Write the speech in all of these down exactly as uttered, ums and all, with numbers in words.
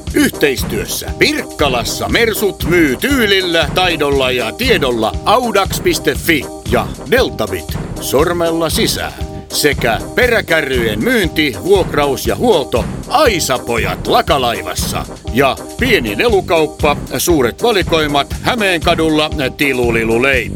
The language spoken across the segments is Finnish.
Yhteistyössä Pirkkalassa Mersut myy tyylillä, taidolla ja tiedolla audax piste fi ja Deltabit sormella sisään. Sekä peräkärryjen myynti, vuokraus ja huolto Aisapojat Lakalaivassa. Ja pieni lelukauppa, suuret valikoimat Hämeenkadulla Tilulilulei.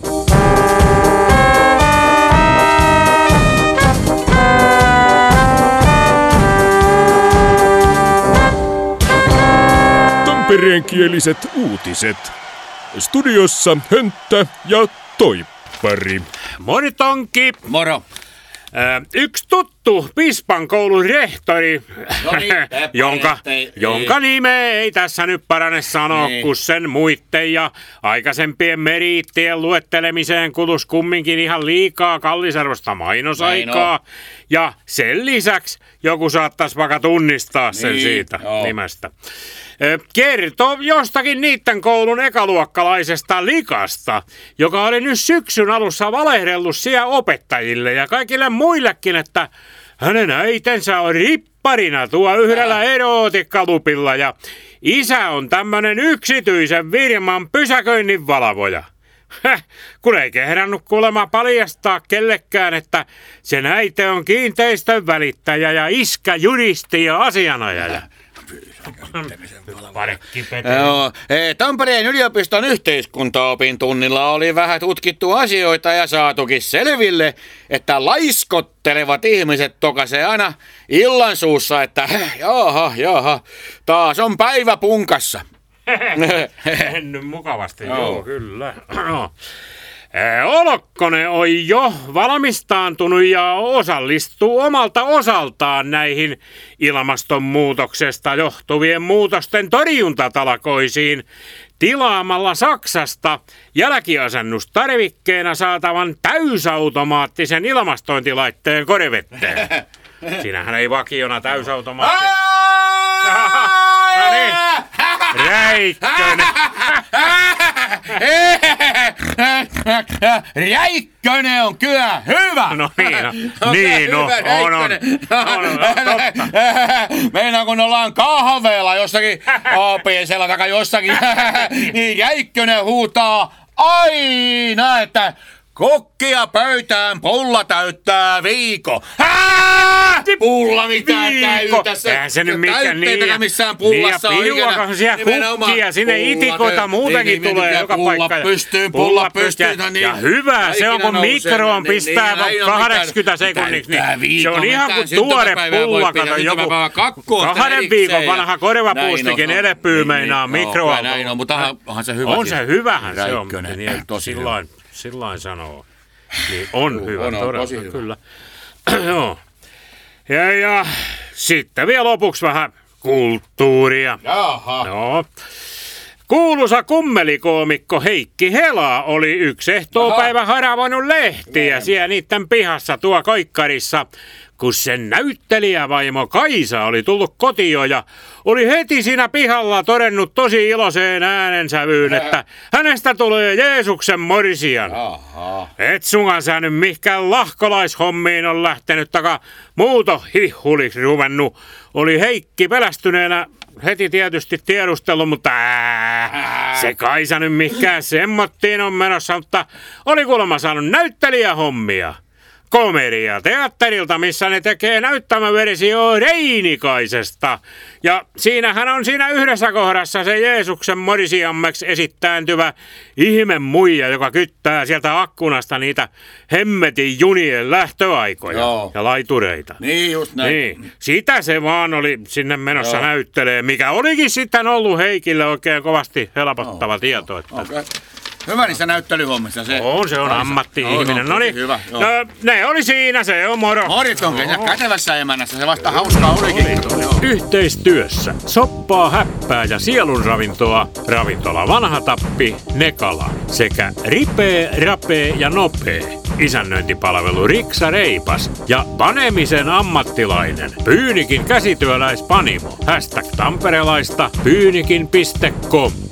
Tampereenkieliset uutiset. Studiossa Hönttä ja Toippari. Moni Tonki. Moro. Ö, yksi tuttu Pispan koulun rehtori, No niin, jonka, ei, jonka nimeä ei tässä nyt parane sanoa, niin. kun sen muitten ja aikaisempien meriittien luettelemiseen kulus kumminkin ihan liikaa kallisarvosta mainosaikaa. Ja sen lisäksi joku saattaisi vaikka tunnistaa sen niin, siitä joo. nimestä. Kertoo jostakin niitten koulun ekaluokkalaisesta likasta, joka oli nyt syksyn alussa valehdellut siellä opettajille ja kaikille muillekin, että hänen äitensä on ripparina tuo yhdellä erootikkalupilla ja isä on tämmönen yksityisen firman pysäköinninvalvoja. Häh, kun ei kehdannut kuulemma paljastaa kellekään, että sen äiti on kiinteistön välittäjä ja iskä juristi ja asianajaja. Joo, Tampereen yliopiston yhteiskuntaopin tunnilla oli vähän tutkittu asioita ja saatukin selville, että laiskottelevat ihmiset tokasee aina illansuussa, että jaha, jaha, taas on päivä punkassa. Mennyt mukavasti, joo, joo kyllä. Olokkonen on jo valmistaantunut ja osallistuu omalta osaltaan näihin ilmastonmuutoksesta johtuvien muutosten torjuntatalkoisiin tilaamalla Saksasta jälkiasennustarvikkeena saatavan täysautomaattisen ilmastointilaitteen korevetteen. Siinähän ei vakiona täysautomaatti. No niin, Räikkönen. Räikkönen on kyllä hyvä! No niin, no, niin no, on, on, on, on, totta. Meinaan kun ollaan kahveella jossakin O P C:llä tai jossakin, niin Räikkönen huutaa aina, että kokkia pöytään, pulla täyttää viikko. Hää? Pulla mitään täytä. Eihän se nyt mikään niin. Missään pullassa niin, ja piruakaan siellä kukkia, sinne itikoita muutenkin niin, tulee joka paikka. Pulla pystyy, pulla pystyy. Ja, niin, ja hyvä, se on kun mikroon niin, pistää niin, kahdeksankymmentä sekunniksi. Niin, se on ihan kuin tuore pulla. Kato, joku kahden viikon vanha korvapuustikin elepyy meinaa mikroa. Näin on, mutta onhan se hyvä. On se hyvähän se on. Sillain. Sillain sanoo. Niin on uh, hyvä, on, on, todella, hyvä. Kyllä. Joo. Ja, ja sitten vielä lopuksi vähän kulttuuria. Jaha. Joo. Kuuluisa kummelikoomikko Heikki Hela oli yksi ehtoopäivä haravoinut lehtiä siellä niitten pihassa tuo koikkarissa, kun sen näyttelijävaimo Kaisa oli tullut kotiin ja oli heti siinä pihalla todennut tosi iloiseen äänensävyyn, että hänestä tulee Jeesuksen morsian. Aha. Et sunkaan sä nyt mihkään lahkolaishommiin on lähtenyt taka muuto hihuliksi ruvennut. Oli Heikki pelästyneenä heti tietysti tiedustellut, mutta ää, se Kaisa nyt mihkään semmottiin on menossa, mutta oli kuulemma saanut näyttelijähommia. Komedia teatterilta, missä ne tekee näyttämöversio Reinikaisesta. Ja siinähän on siinä yhdessä kohdassa se Jeesuksen morsiammeksi esittääntyvä ihme muija, joka kyttää sieltä akkunasta niitä hemmetin junien lähtöaikoja. Joo. Ja laitureita. Niin just näin. Niin. Sitä se vaan oli sinne menossa Joo. näyttelee, mikä olikin sitten ollut Heikille oikein kovasti helpottava Joo. tieto. Että okay. Hyvä niissä näyttelyhommissa se. On, se on ammatti-ihminen. No niin, hyvä, no, ne oli siinä, se on moro. Morit on no. kätevässä emännässä, se vasta hauskaa olikin. Yhteistyössä soppaa, häppää ja sielunravintoa ravintola Vanha Tappi, Nekala sekä Ripee, Rapee ja Nopee. Isännöintipalvelu Riksa Reipas ja panemisen ammattilainen Pyynikin käsityöläispanimo. Hashtag tamperelaista pyynikin piste com.